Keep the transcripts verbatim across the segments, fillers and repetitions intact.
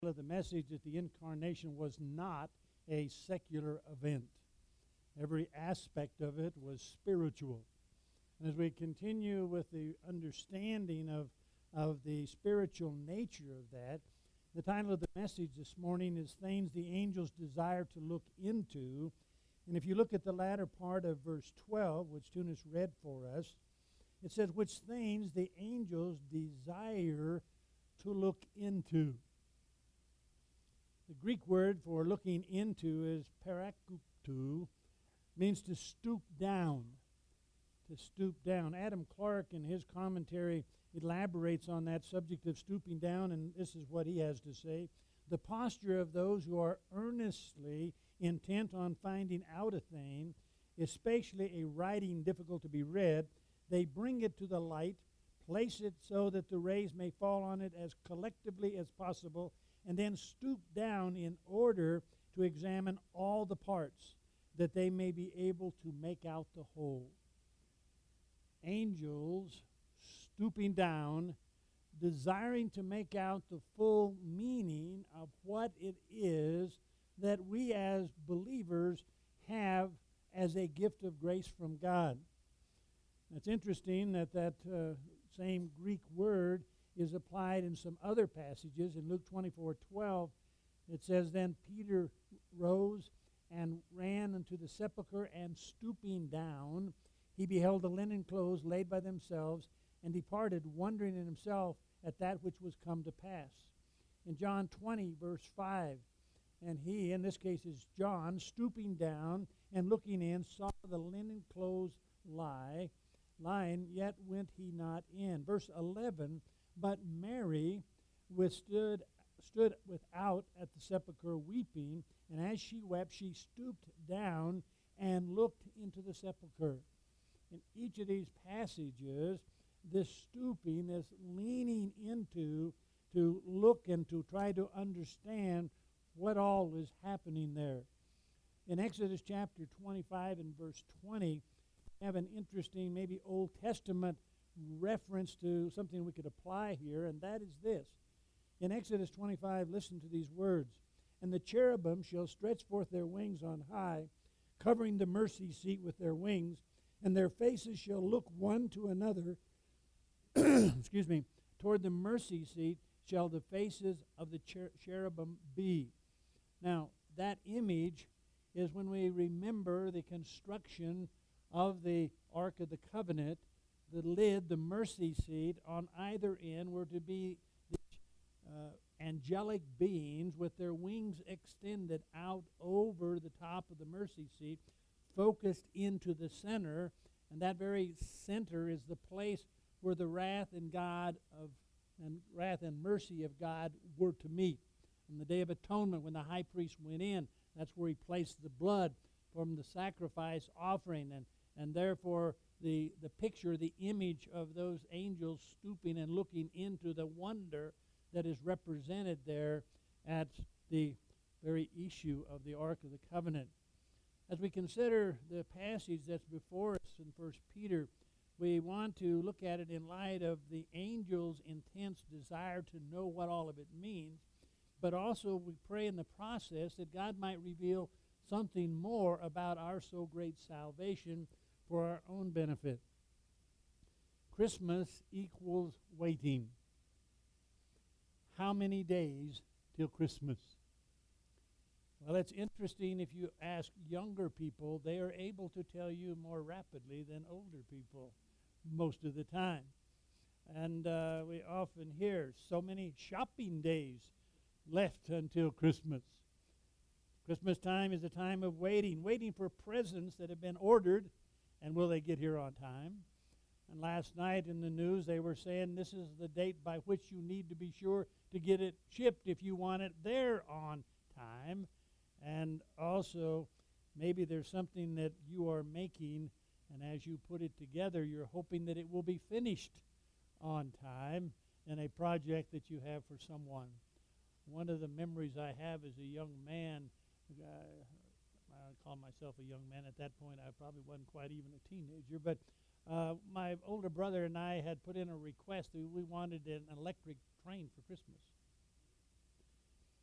of the message that the incarnation was not a secular event. Every aspect of it was spiritual. And as we continue with the understanding of, of the spiritual nature of that, the title of the message this morning is Things the Angels Desire to Look Into. And if you look at the latter part of verse twelve, which Tunis read for us, it says, which things the angels desire to look into. The Greek word for looking into is parakuptu, means to stoop down, to stoop down. Adam Clark, in his commentary, elaborates on that subject of stooping down, and this is what he has to say. The posture of those who are earnestly intent on finding out a thing, especially a writing difficult to be read, they bring it to the light, place it so that the rays may fall on it as collectively as possible, and then stoop down in order to examine all the parts, that they may be able to make out the whole. Angels stooping down, desiring to make out the full meaning of what it is that we as believers have as a gift of grace from God. It's interesting that that uh, same Greek word is applied in some other passages. In Luke twenty-four twelve, it says, then Peter rose and ran unto the sepulchre, and stooping down, he beheld the linen clothes laid by themselves, and departed, wondering in himself at that which was come to pass. In John twenty, verse five, and he, in this case is John, stooping down and looking in, saw the linen clothes lie, lying, yet went he not in. Verse eleven, but Mary withstood stood without at the sepulchre weeping, and as she wept, she stooped down and looked into the sepulchre. In each of these passages, this stooping, this leaning into, to look and to try to understand what all is happening there. In Exodus chapter twenty-five and verse twenty, we have an interesting, maybe Old Testament reference to something we could apply here, and that is this. In Exodus twenty-five, listen to these words. And the cherubim shall stretch forth their wings on high, covering the mercy seat with their wings, and their faces shall look one to another, excuse me, toward the mercy seat shall the faces of the cher- cherubim be. Now, that image is when we remember the construction of the Ark of the Covenant. The lid, the mercy seat, on either end were to be these uh, angelic beings with their wings extended out over the top of the mercy seat, focused into the center, and that very center is the place where the wrath and God of and wrath and mercy of God were to meet. On the Day of Atonement, when the high priest went in, that's where he placed the blood from the sacrifice offering, and and therefore the the picture, the image of those angels stooping and looking into the wonder that is represented there at the very issue of the Ark of the Covenant. As we consider the passage that's before us in First Peter, we want to look at it in light of the angel's intense desire to know what all of it means, but also we pray in the process that God might reveal something more about our so great salvation for our own benefit. Christmas equals waiting. How many days till Christmas? Well, it's interesting if you ask younger people, they are able to tell you more rapidly than older people most of the time. And uh, we often hear so many shopping days left until Christmas. Christmas time is a time of waiting, waiting for presents that have been ordered, and will they get here on time? And last night in the news they were saying this is the date by which you need to be sure to get it shipped if you want it there on time. And also, maybe there's something that you are making, and as you put it together, you're hoping that it will be finished on time in a project that you have for someone. One of the memories I have as a young man, uh, I call myself a young man. At that point, I probably wasn't quite even a teenager, but uh, my older brother and I had put in a request that we wanted an electric train for Christmas.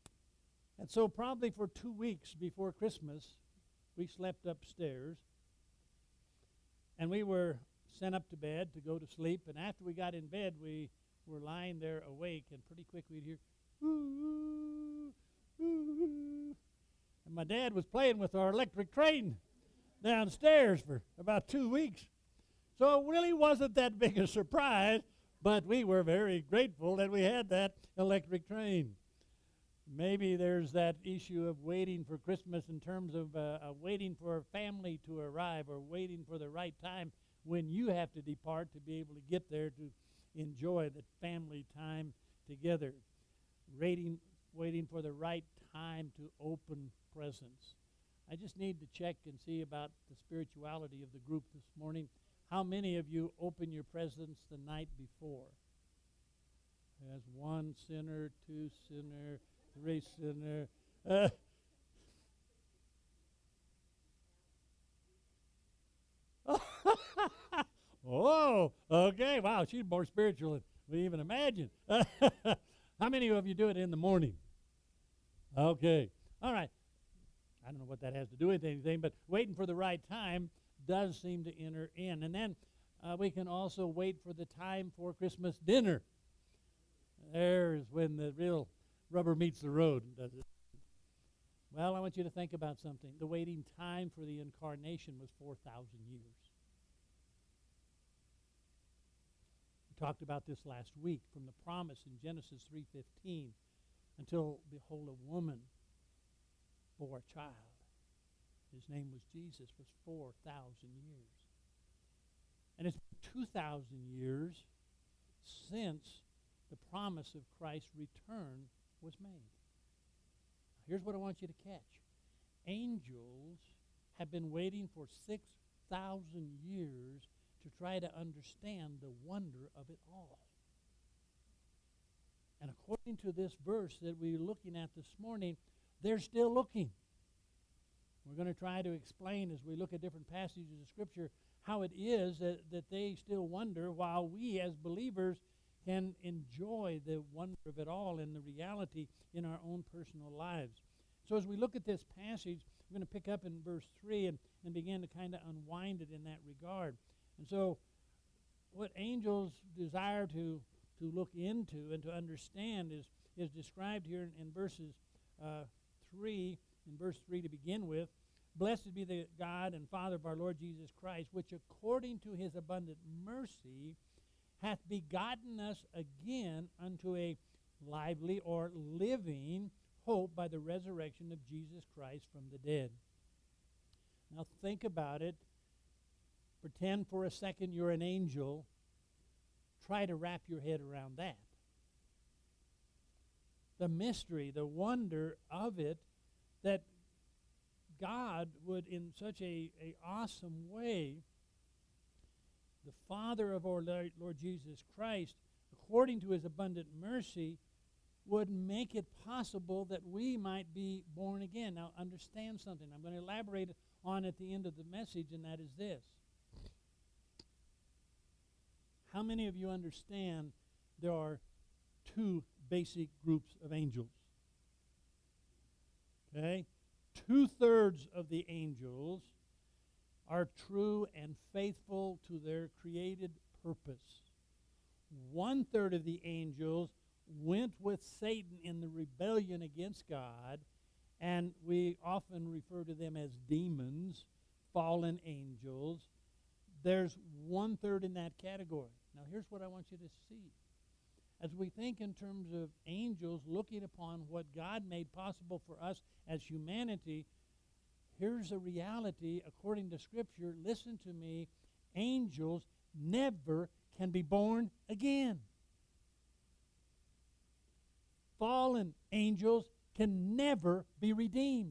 And so probably for two weeks before Christmas, we slept upstairs. And we were sent up to bed to go to sleep. And after we got in bed, we were lying there awake. And pretty quick we'd hear, ooh, ooh. And my dad was playing with our electric train downstairs for about two weeks. So it really wasn't that big a surprise, but we were very grateful that we had that electric train. Maybe there's that issue of waiting for Christmas in terms of uh, uh, waiting for a family to arrive or waiting for the right time when you have to depart to be able to get there to enjoy the family time together. Waiting, waiting for the right time to open presents. I just need to check and see about the spirituality of the group this morning. How many of you open your presents the night before? As one sinner, two sinner, three sinner. Uh, oh, okay. Wow, she's more spiritual than we even imagined. How many of you do it in the morning? Okay. All right. I don't know what that has to do with anything, but waiting for the right time does seem to enter in. And then uh, we can also wait for the time for Christmas dinner. There's when the real rubber meets the road, does it? Well, I want you to think about something. The waiting time for the incarnation was four thousand years. We talked about this last week, from the promise in Genesis three fifteen until, behold, a woman bore a child. His name was Jesus, was four thousand years. And it's two thousand years since the promise of Christ's return was made. Here's what I want you to catch. Angels have been waiting for six thousand years to try to understand the wonder of it all. And according to this verse that we're looking at this morning, they're still looking. We're going to try to explain as we look at different passages of Scripture how it is that, that they still wonder, while we as believers can enjoy the wonder of it all and the reality in our own personal lives. So as we look at this passage, we're going to pick up in verse three and, and begin to kind of unwind it in that regard. And so what angels desire to, to look into and to understand is, is described here in, in verses uh, three, in verse three to begin with. Blessed be the God and Father of our Lord Jesus Christ, which according to his abundant mercy hath begotten us again unto a lively or living hope by the resurrection of Jesus Christ from the dead. Now think about it. Pretend for a second you're an angel. Try to wrap your head around that. The mystery, the wonder of it, that God would in such a, a awesome way, the Father of our Lord Jesus Christ, according to his abundant mercy, would make it possible that we might be born again. Now, understand something. I'm going to elaborate on at the end of the message, and that is this. How many of you understand there are two basic groups of angels? Okay? Two-thirds of the angels are true and faithful to their created purpose. One-third of the angels went with Satan in the rebellion against God, and we often refer to them as demons, fallen angels. There's one-third in that category. Now, here's what I want you to see. As we think in terms of angels looking upon what God made possible for us as humanity, here's a reality according to Scripture. Listen to me. Angels never can be born again. Fallen angels can never be redeemed.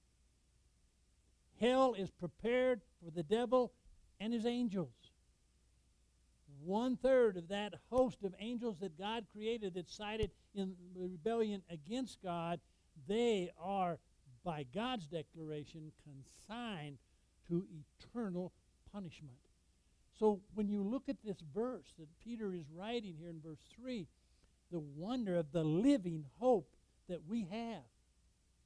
Hell is prepared for the devil and his angels. One-third of that host of angels that God created that sided in rebellion against God, they are, by God's declaration, consigned to eternal punishment. So when you look at this verse that Peter is writing here in verse three, the wonder of the living hope that we have.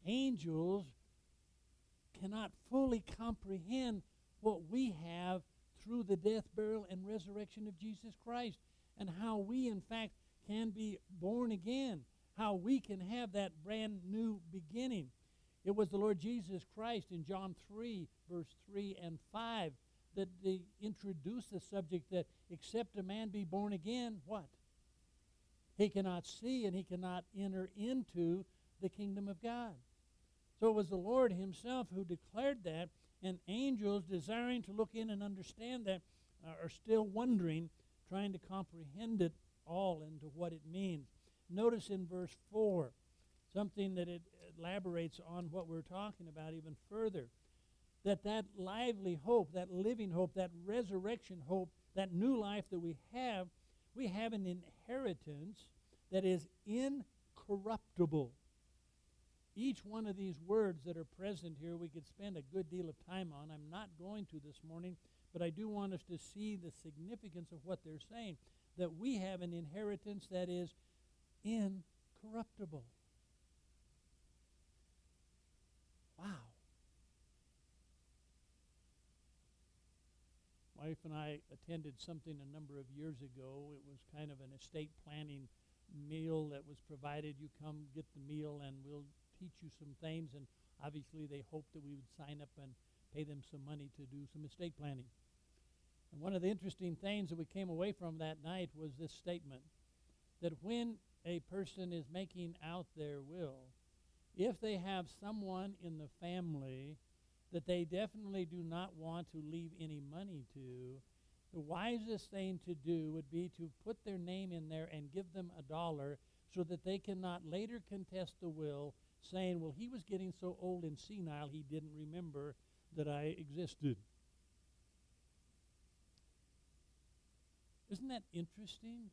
angels cannot fully comprehend what we have through the death, burial, and resurrection of Jesus Christ, and how we, in fact, can be born again, how we can have that brand new beginning. It was the Lord Jesus Christ in John three, verse three and five, that they introduced the subject that except a man be born again, what? He cannot see and he cannot enter into the kingdom of God. So it was the Lord himself who declared that, and angels, desiring to look in and understand that, uh, are still wondering, trying to comprehend it all into what it means. Notice in verse four, something that it elaborates on what we're talking about even further, that that lively hope, that living hope, that resurrection hope, that new life that we have, we have an inheritance that is incorruptible. Each one of these words that are present here, we could spend a good deal of time on. I'm not going to this morning, but I do want us to see the significance of what they're saying, that we have an inheritance that is incorruptible. Wow. Wife and I attended something a number of years ago. It was kind of an estate planning meal that was provided. You come get the meal and we'll teach you some things, and obviously they hoped that we would sign up and pay them some money to do some estate planning. And one of the interesting things that we came away from that night was this statement, that when a person is making out their will, if they have someone in the family that they definitely do not want to leave any money to, the wisest thing to do would be to put their name in there and give them a dollar so that they cannot later contest the will, saying, well, he was getting so old and senile he didn't remember that I existed. Isn't that interesting?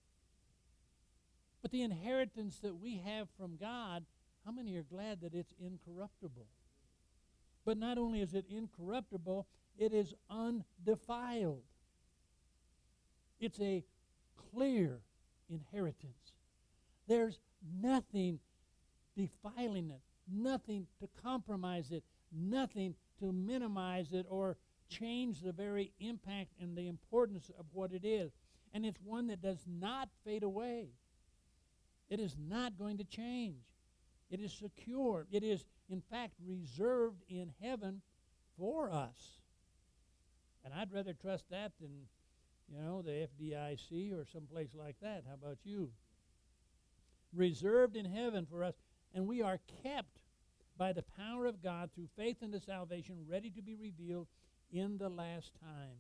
But the inheritance that we have from God, how many are glad that it's incorruptible? But not only is it incorruptible, it is undefiled. It's a clear inheritance. There's nothing defiling it, nothing to compromise it, nothing to minimize it or change the very impact and the importance of what it is. And it's one that does not fade away. It is not going to change. It is secure. It is, in fact, reserved in heaven for us. And I'd rather trust that than, you know, the F D I C or someplace like that. How about you? Reserved in heaven for us. And we are kept by the power of God through faith unto salvation, ready to be revealed in the last time.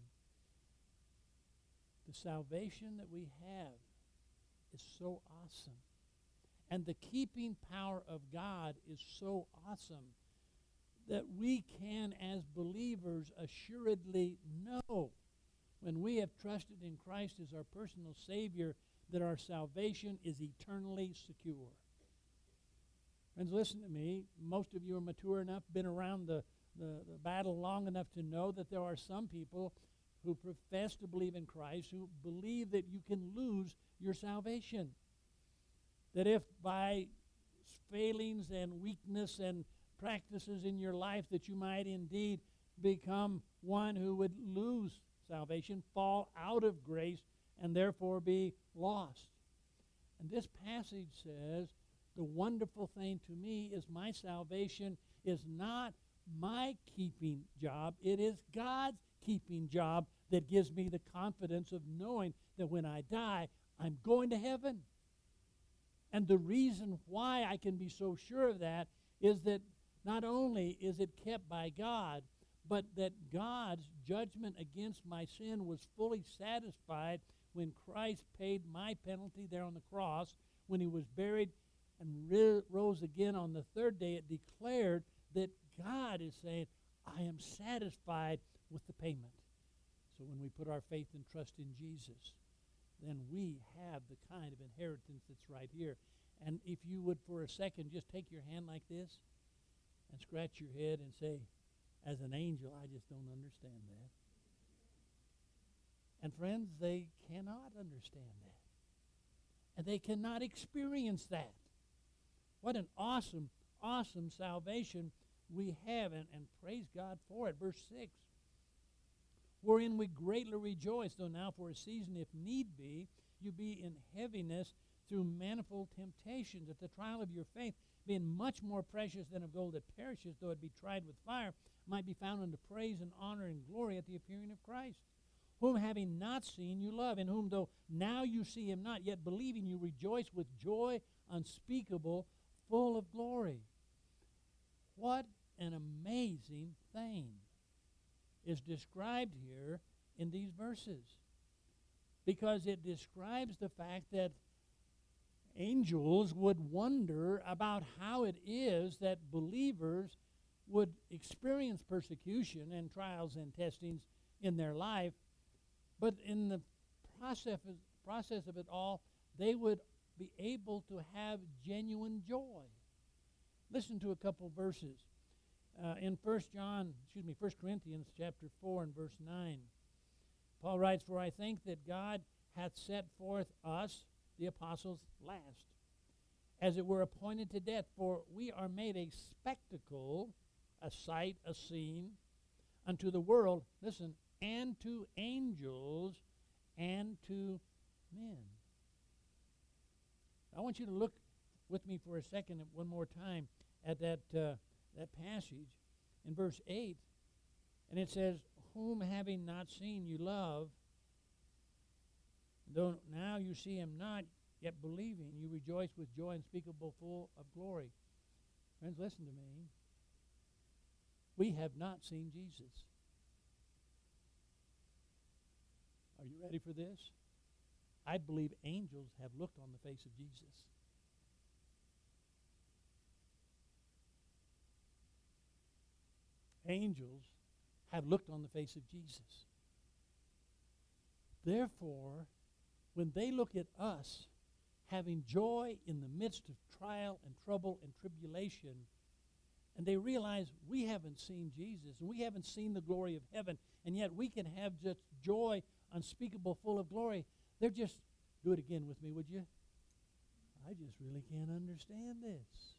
The salvation that we have is so awesome. And the keeping power of God is so awesome that we can, as believers, assuredly know when we have trusted in Christ as our personal Savior that our salvation is eternally secure. Friends, listen to me. Most of you are mature enough, been around the, the, the battle long enough to know that there are some people who profess to believe in Christ, who believe that you can lose your salvation. That if by failings and weakness and practices in your life that you might indeed become one who would lose salvation, fall out of grace, and therefore be lost. And this passage says, the wonderful thing to me is my salvation is not my keeping job. It is God's keeping job that gives me the confidence of knowing that when I die, I'm going to heaven. And the reason why I can be so sure of that is that not only is it kept by God, but that God's judgment against my sin was fully satisfied when Christ paid my penalty there on the cross, when he was buried and ri- rose again on the third day. It declared that God is saying, I am satisfied with the payment. So when we put our faith and trust in Jesus, then we have the kind of inheritance that's right here. And if you would for a second just take your hand like this and scratch your head and say, as an angel, I just don't understand that. And friends, they cannot understand that. And they cannot experience that. What an awesome, awesome salvation we have, and, and praise God for it. Verse six, wherein we greatly rejoice, though now for a season, if need be, you be in heaviness through manifold temptations, that the trial of your faith, being much more precious than of gold that perishes, though it be tried with fire, might be found unto praise and honor and glory at the appearing of Christ, whom having not seen you love, in whom though now you see him not, yet believing you rejoice with joy unspeakable, full of glory. What an amazing thing is described here in these verses, because it describes the fact that angels would wonder about how it is that believers would experience persecution and trials and testings in their life, but in the process, process of it all, they would be able to have genuine joy. Listen to a couple verses. Uh, in First John, excuse me, First Corinthians chapter four and verse nine, Paul writes, "For I think that God hath set forth us, the apostles, last, as it were appointed to death, for we are made a spectacle, a sight, a scene, unto the world," listen, "and to angels, and to men." I want you to look with me for a second, one more time, at that uh, that passage in verse eight, and it says, "Whom having not seen you love, though now you see him not, yet believing you rejoice with joy unspeakable, full of glory." Friends, listen to me. We have not seen Jesus. Are you ready for this? I believe angels have looked on the face of Jesus. Angels have looked on the face of Jesus. Therefore, when they look at us having joy in the midst of trial and trouble and tribulation, and they realize we haven't seen Jesus, and we haven't seen the glory of heaven, and yet we can have just joy unspeakable, full of glory, they're just, do it again with me, would you? I just really can't understand this.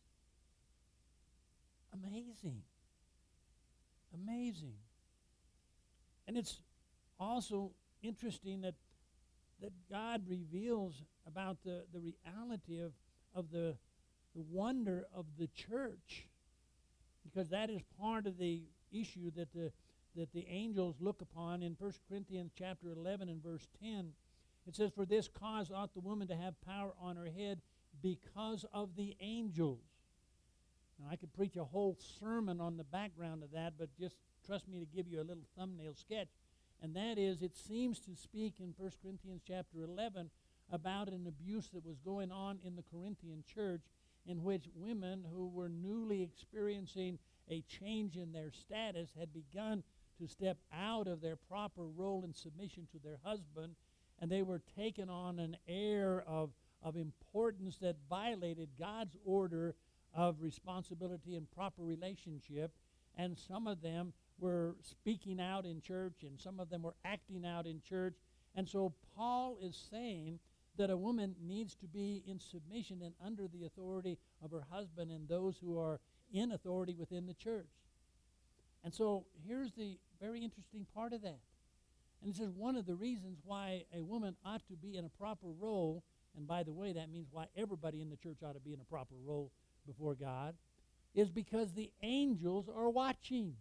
Amazing. Amazing. And it's also interesting that that God reveals about the, the reality of, of the, the wonder of the church, because that is part of the issue that the that the angels look upon in First Corinthians chapter eleven and verse ten. It says, "For this cause ought the woman to have power on her head because of the angels." Now, I could preach a whole sermon on the background of that, but just trust me to give you a little thumbnail sketch. And that is, it seems to speak in First Corinthians chapter eleven about an abuse that was going on in the Corinthian church, in which women who were newly experiencing a change in their status had begun to step out of their proper role in submission to their husband, and they were taken on an air of, of importance that violated God's order of responsibility and proper relationship, and some of them were speaking out in church, and some of them were acting out in church. And so Paul is saying that a woman needs to be in submission and under the authority of her husband and those who are in authority within the church. And so here's the very interesting part of that. And this is one of the reasons why a woman ought to be in a proper role, and by the way, that means why everybody in the church ought to be in a proper role before God, is because the angels are watching.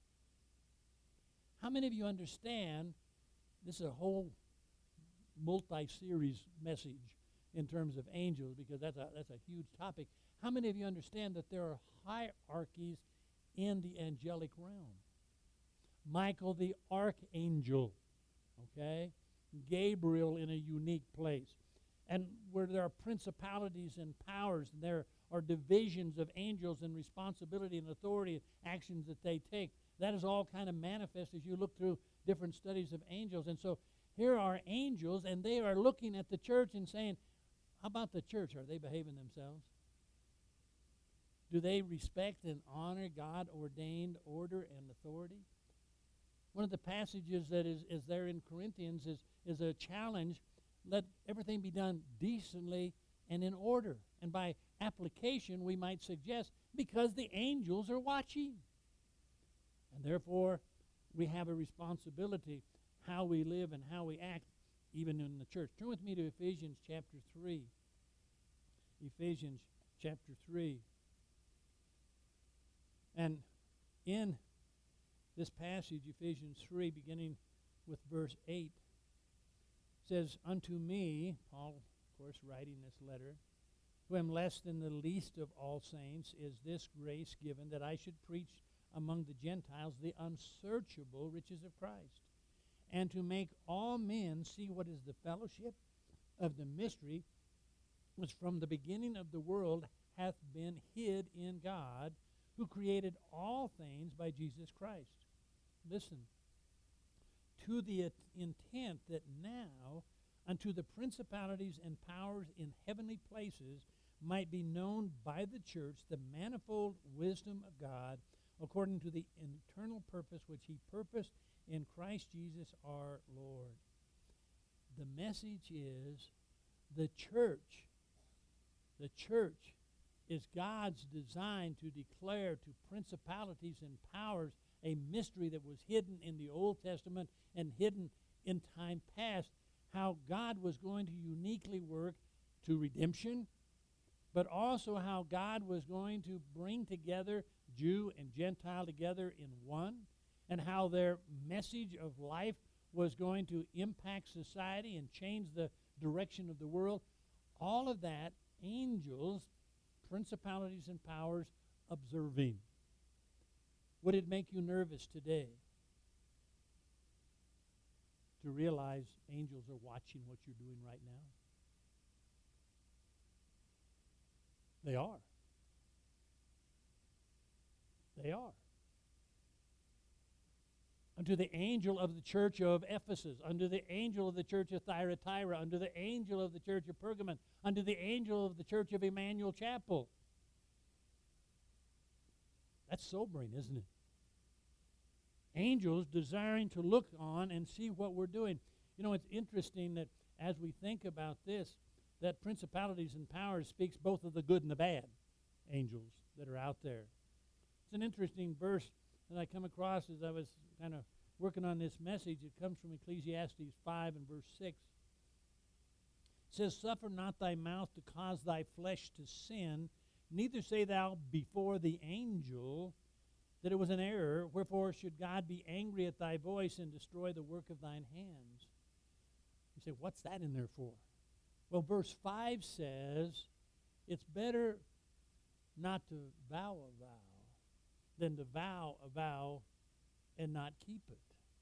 How many of you understand, this is a whole multi-series message in terms of angels, because that's a, that's a huge topic. How many of you understand that there are hierarchies in the angelic realm? Michael the archangel, okay? Gabriel in a unique place. And where there are principalities and powers, and there are divisions of angels and responsibility and authority and actions that they take. That is all kind of manifest as you look through different studies of angels. And so here are angels, and they are looking at the church and saying, how about the church? Are they behaving themselves? Do they respect and honor God-ordained order and authority? One of the passages that is, is there in Corinthians is, is a challenge. Let everything be done decently and in order. And by application, we might suggest because the angels are watching. And therefore, we have a responsibility how we live and how we act, even in the church. Turn with me to Ephesians chapter three. Ephesians chapter three. And in this passage, Ephesians three, beginning with verse eight, says, "Unto me," Paul, of course, writing this letter, "who am less than the least of all saints, is this grace given, that I should preach among the Gentiles the unsearchable riches of Christ, and to make all men see what is the fellowship of the mystery which from the beginning of the world hath been hid in God, who created all things by Jesus Christ." Listen. "To the at- intent that now unto the principalities and powers in heavenly places might be known by the church the manifold wisdom of God, according to the eternal purpose which he purposed in Christ Jesus our Lord." The message is the church. The church is God's design to declare to principalities and powers a mystery that was hidden in the Old Testament and hidden in time past, how God was going to uniquely work to redemption, but also how God was going to bring together Jew and Gentile together in one, and how their message of life was going to impact society and change the direction of the world. All of that, angels, principalities and powers observing. Would it make you nervous today to realize angels are watching what you're doing right now? They are. They are. Unto the angel of the church of Ephesus, unto the angel of the church of Thyatira, unto the angel of the church of Pergamon, unto the angel of the church of Emmanuel Chapel. That's sobering, isn't it? Angels desiring to look on and see what we're doing. You know, it's interesting that as we think about this, that principalities and powers speaks both of the good and the bad angels that are out there. It's an interesting verse that I come across as I was kind of working on this message. It comes from Ecclesiastes five and verse six. It says, "Suffer not thy mouth to cause thy flesh to sin, neither say thou before the angel that it was an error. Wherefore should God be angry at thy voice and destroy the work of thine hands?" You say, what's that in there for? Well, verse five says, it's better not to vow a vow than to vow a vow and not keep it.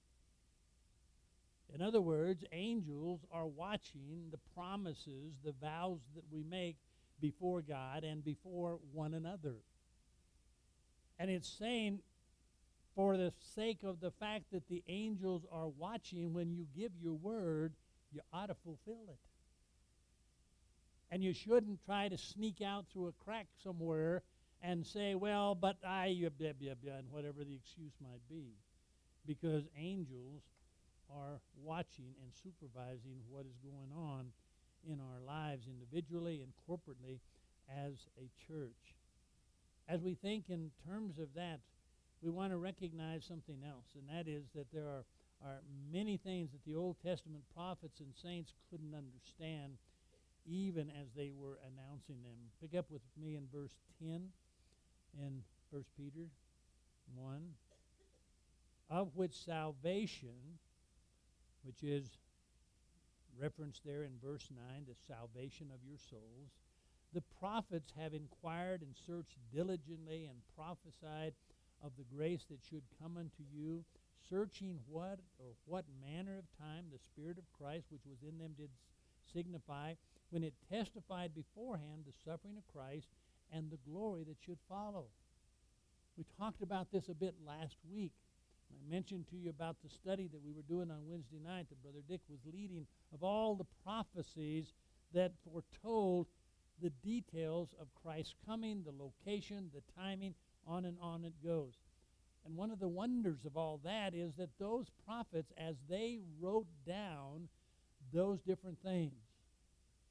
In other words, angels are watching the promises, the vows that we make before God and before one another. And it's saying, for the sake of the fact that the angels are watching, when you give your word, you ought to fulfill it. And you shouldn't try to sneak out through a crack somewhere and say, well, but I, blah, blah, blah, and whatever the excuse might be. Because angels are watching and supervising what is going on in our lives individually and corporately as a church. As we think in terms of that, we want to recognize something else, and that is that there are, are many things that the Old Testament prophets and saints couldn't understand even as they were announcing them. Pick up with me in verse ten in First Peter one. "Of which salvation," which is referenced there in verse nine, the salvation of your souls, "the prophets have inquired and searched diligently and prophesied of the grace that should come unto you, searching what or what manner of time the Spirit of Christ which was in them did signify, when it testified beforehand the suffering of Christ and the glory that should follow." We talked about this a bit last week. I mentioned to you about the study that we were doing on Wednesday night that Brother Dick was leading, of all the prophecies that foretold the details of Christ's coming, the location, the timing, on and on it goes. And one of the wonders of all that is that those prophets, as they wrote down those different things,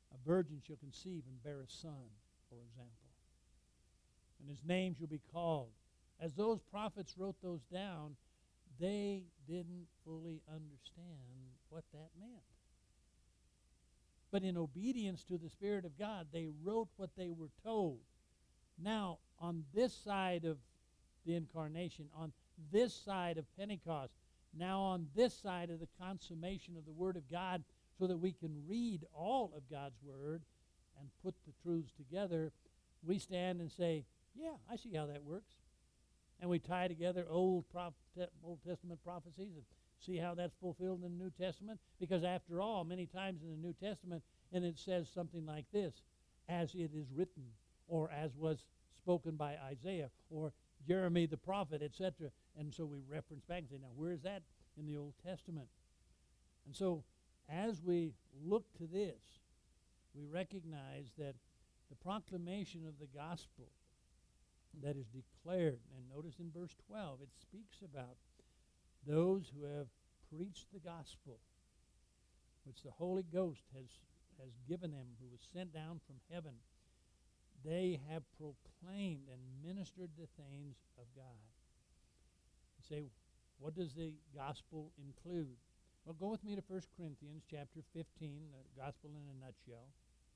A virgin shall conceive and bear a son, for example. And his name shall be called. As those prophets wrote those down, they didn't fully understand what that meant. But in obedience to the Spirit of God, they wrote what they were told. Now, on this side of the incarnation, on this side of Pentecost, now on this side of the consummation of the Word of God, so that we can read all of God's Word and put the truths together, we stand and say, yeah, I see how that works. And we tie together Old, Prophet, Old Testament prophecies and see how that's fulfilled in the New Testament. Because after all, many times in the New Testament, and it says something like this, as it is written, or as was spoken by Isaiah, or Jeremy the prophet, et cetera. And so we reference back and say, now where is that in the Old Testament? And so as we look to this, we recognize that the proclamation of the gospel that is declared, and notice in verse twelve, it speaks about those who have preached the gospel, which the Holy Ghost has, has given them, who was sent down from heaven. They have proclaimed and ministered the things of God. You say, what does the gospel include? Well, go with me to First Corinthians chapter fifteen, the gospel in a nutshell.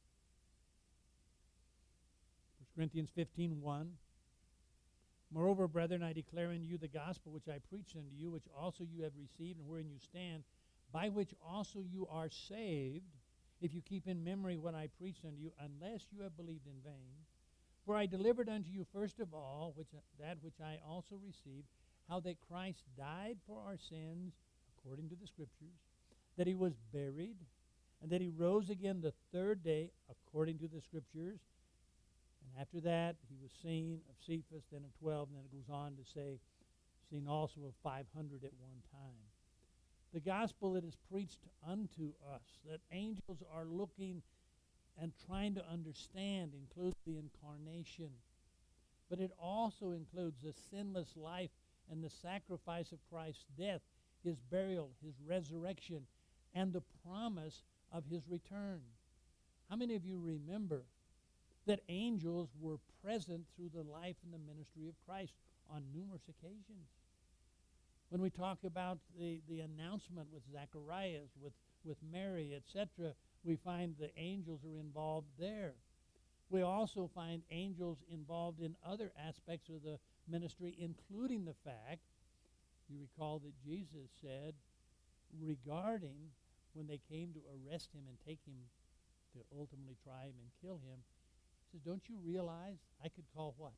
First Corinthians fifteen, one. Moreover, brethren, I declare unto you the gospel which I preached unto you, which also you have received, and wherein you stand, by which also you are saved, if you keep in memory what I preached unto you, unless you have believed in vain. For I delivered unto you first of all which, that which I also received, how that Christ died for our sins, according to the Scriptures, that he was buried, and that he rose again the third day, according to the Scriptures. And after that, he was seen of Cephas, then of twelve, and then it goes on to say, seen also of five hundred at one time. The gospel that is preached unto us, that angels are looking and trying to understand, includes the incarnation. But it also includes the sinless life and the sacrifice of Christ's death, his burial, his resurrection, and the promise of his return. How many of you remember that angels were present through the life and the ministry of Christ on numerous occasions? When we talk about the, the announcement with Zacharias, with, with Mary, et cetera, we find the angels are involved there. We also find angels involved in other aspects of the ministry, including the fact, you recall that Jesus said, regarding when they came to arrest him and take him to ultimately try him and kill him, he says, don't you realize I could call what?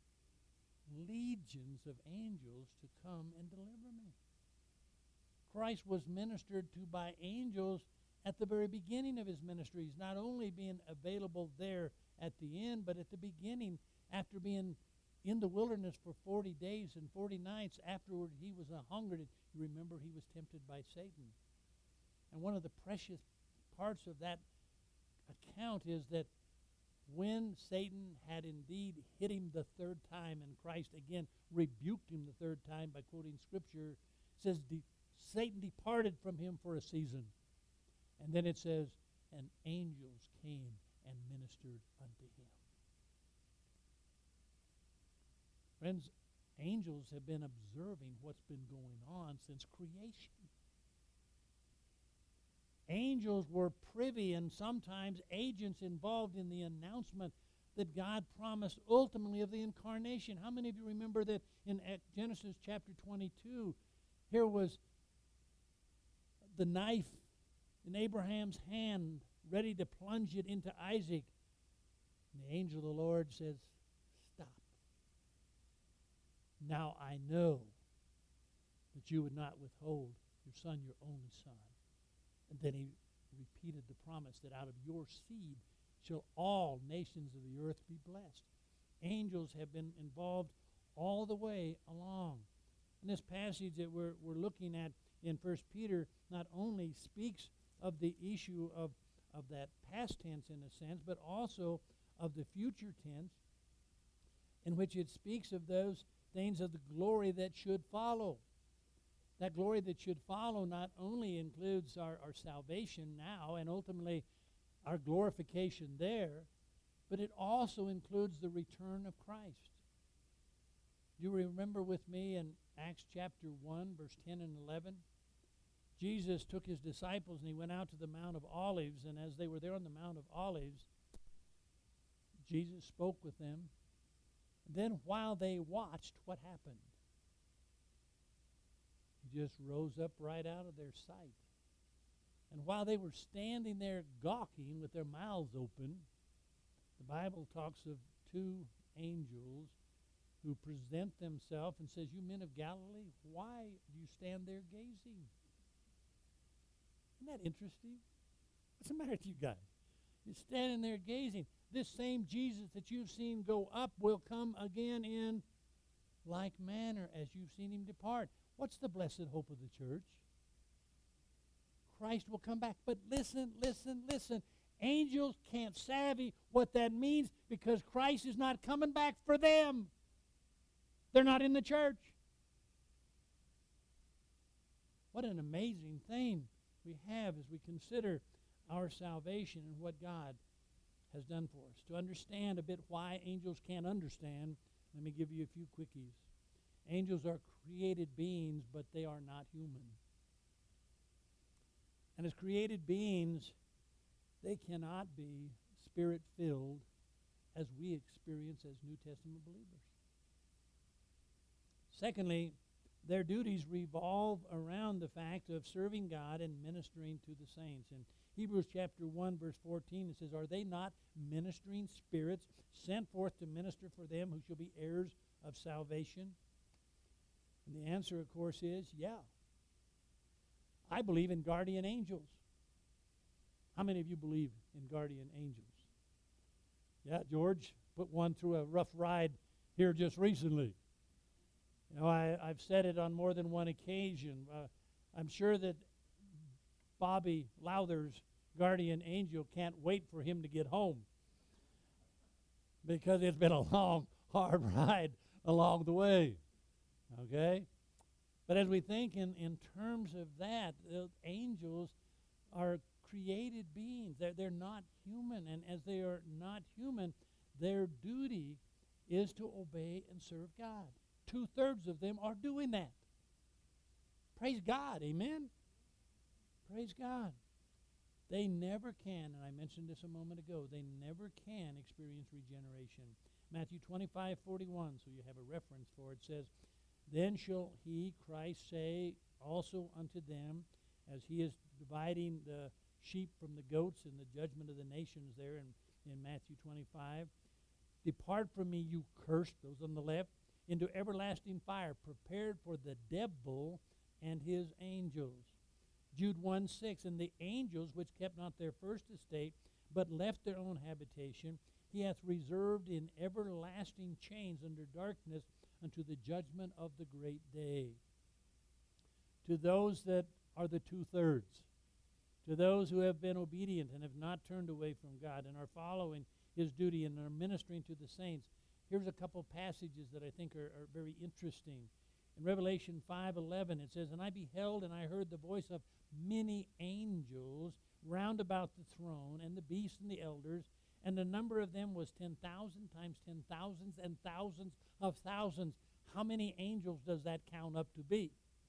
Legions of angels to come and deliver me. Christ was ministered to by angels at the very beginning of his ministry. He's not only being available there at the end, but at the beginning, after being in the wilderness for forty days and forty nights. Afterward, he was a hungered. You remember he was tempted by Satan. And one of the precious parts of that account is that when Satan had indeed hit him the third time, and Christ again rebuked him the third time by quoting Scripture, it says, De- Satan departed from him for a season. And then it says, and angels came and ministered unto him. Friends, angels have been observing what's been going on since creation. Angels were privy and sometimes agents involved in the announcement that God promised ultimately of the incarnation. How many of you remember that in Genesis chapter twenty-two, here was the knife in Abraham's hand, ready to plunge it into Isaac. And the angel of the Lord says, stop. Now I know that you would not withhold your son, your only son. And then he repeated the promise that out of your seed shall all nations of the earth be blessed. Angels have been involved all the way along. And this passage that we're, we're looking at in First Peter not only speaks of the issue of, of that past tense in a sense, but also of the future tense, in which it speaks of those things of the glory that should follow. That glory that should follow not only includes our, our salvation now and ultimately our glorification there, but it also includes the return of Christ. Do you remember with me in Acts chapter one, verse ten and eleven? Jesus took his disciples and he went out to the Mount of Olives, and as they were there on the Mount of Olives, Jesus spoke with them. Then while they watched, what happened? He just rose up right out of their sight. And while they were standing there gawking with their mouths open, the Bible talks of two angels who present themselves and says, "You men of Galilee, why do you stand there gazing?" Isn't that interesting? What's the matter with you guys? You're standing there gazing. This same Jesus that you've seen go up will come again in like manner as you've seen him depart. What's the blessed hope of the church? Christ will come back. But listen, listen, listen. Angels can't savvy what that means because Christ is not coming back for them. They're not in the church. What an amazing thing we have as we consider our salvation and what God has done for us. To understand a bit why angels can't understand, let me give you a few quickies. Angels are created beings, but they are not human. And as created beings, they cannot be spirit-filled as we experience as New Testament believers. Secondly, their duties revolve around the fact of serving God and ministering to the saints. In Hebrews chapter one, verse fourteen, it says, "Are they not ministering spirits sent forth to minister for them who shall be heirs of salvation?" And the answer, of course, is yeah. I believe in guardian angels. How many of you believe in guardian angels? Yeah, George put one through a rough ride here just recently. You know, I, I've said it on more than one occasion. Uh, I'm sure that Bobby Lowther's guardian angel can't wait for him to get home because it's been a long, hard ride along the way. Okay? But as we think in, in terms of that, the angels are created beings. They're, they're not human. And as they are not human, their duty is to obey and serve God. Two-thirds of them are doing that. Praise God. Amen? Praise God. They never can, and I mentioned this a moment ago, they never can experience regeneration. Matthew twenty-five forty-one, so you have a reference for it, says, "Then shall he, Christ, say also unto them," as he is dividing the sheep from the goats in the judgment of the nations there in, in Matthew twenty-five, "Depart from me, you cursed," those on the left, "into everlasting fire, prepared for the devil and his angels." Jude one six, "And the angels which kept not their first estate, but left their own habitation, he hath reserved in everlasting chains under darkness unto the judgment of the great day." To those that are the two-thirds, to those who have been obedient and have not turned away from God and are following his duty and are ministering to the saints, here's a couple passages that I think are, are very interesting. In Revelation five eleven, it says, "And I beheld, and I heard the voice of many angels round about the throne, and the beast and the elders, and the number of them was ten thousand times ten thousands and thousands of thousands." How many angels does that count up to be?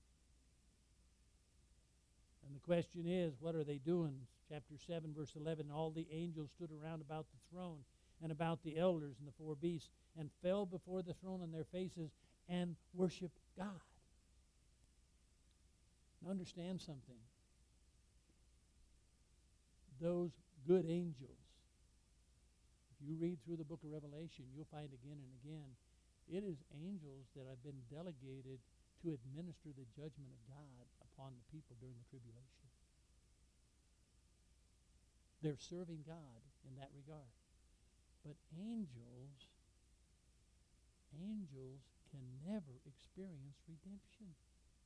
And the question is, what are they doing? Chapter seven, verse eleven, "All the angels stood around about the throne and about the elders and the four beasts, and fell before the throne on their faces and worshiped God." Now understand something. Those good angels, if you read through the book of Revelation, you'll find again and again, it is angels that have been delegated to administer the judgment of God upon the people during the tribulation. They're serving God in that regard. But angels, angels can never experience redemption.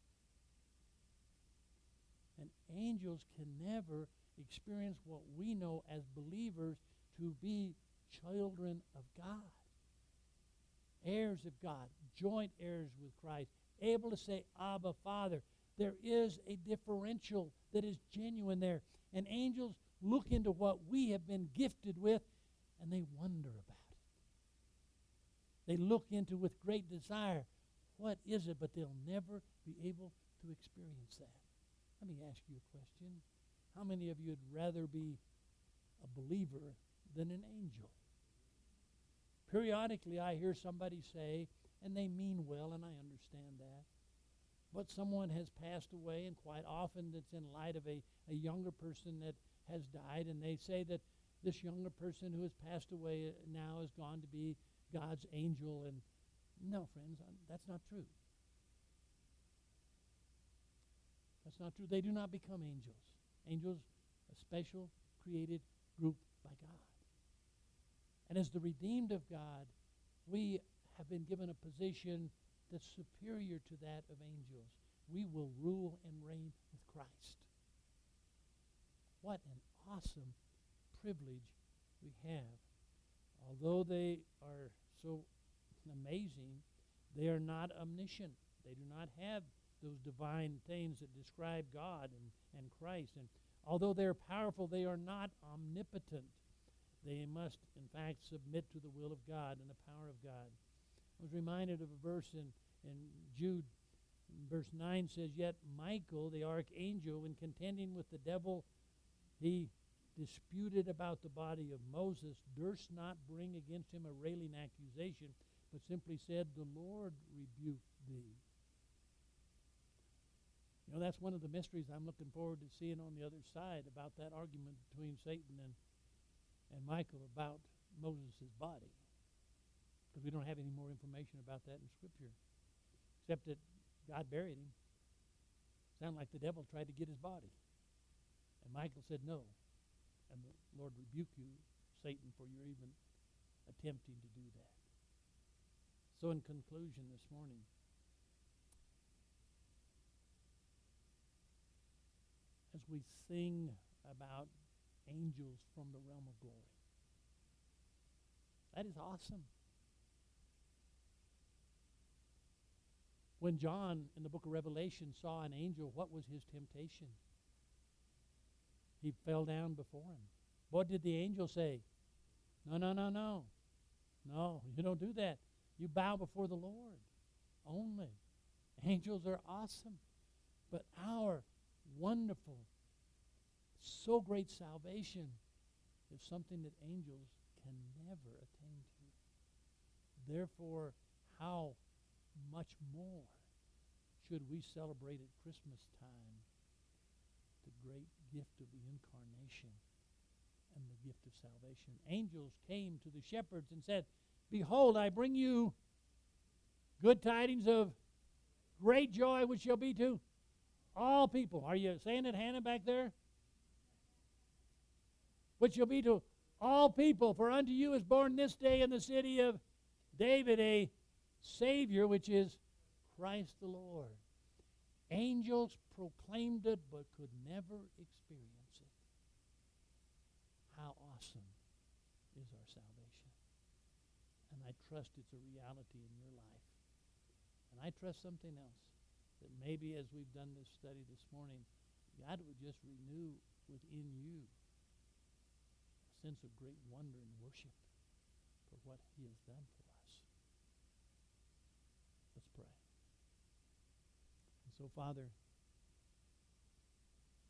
And angels can never experience what we know as believers to be children of God, heirs of God, joint heirs with Christ, able to say, "Abba, Father." There is a differential that is genuine there. And angels look into what we have been gifted with, and they wonder about it. They look into with great desire, what is it? But they'll never be able to experience that. Let me ask you a question. How many of you would rather be a believer than an angel? Periodically I hear somebody say, and they mean well, and I understand that, but someone has passed away, and quite often it's in light of a, a younger person that has died, and they say that this younger person who has passed away now is gone to be God's angel. And no, friends, that's not true. That's not true. They do not become angels. Angels, a special created group by God. And as the redeemed of God, we have been given a position that's superior to that of angels. We will rule and reign with Christ. What an awesome privilege we have. Although they are so amazing, they are not omniscient. They do not have those divine things that describe God and, and Christ. And although they are powerful, they are not omnipotent. They must, in fact, submit to the will of God and the power of God. I was reminded of a verse in, in Jude. Verse nine says, "Yet Michael, the archangel, in contending with the devil, he disputed about the body of Moses, durst not bring against him a railing accusation, but simply said, 'The Lord rebuke thee.'" You know, that's one of the mysteries I'm looking forward to seeing on the other side about that argument between Satan and, and Michael about Moses' body. Because we don't have any more information about that in Scripture, except that God buried him. Sounded like the devil tried to get his body. And Michael said no. And the Lord rebuke you, Satan, for your even attempting to do that. So in conclusion this morning, as we sing about angels from the realm of glory, that is awesome. When John, in the book of Revelation, saw an angel, what was his temptation? He fell down before him. What did the angel say? No, no, no, no. No, you don't do that. You bow before the Lord only. Angels are awesome. But our wonderful, so great salvation is something that angels can never attain to. Therefore, how much more should we celebrate at Christmas time the great gift of the incarnation and the gift of salvation? Angels came to the shepherds and said, "Behold, I bring you good tidings of great joy, which shall be to all people." Are you saying it, Hannah, back there? "Which shall be to all people, for unto you is born this day in the city of David a Savior, which is Christ the Lord." Angels proclaimed it, but could never experience it. How awesome is our salvation. And I trust it's a reality in your life. And I trust something else, that maybe as we've done this study this morning, God would just renew within you a sense of great wonder and worship for what he has done for us. Let's pray. And so, Father,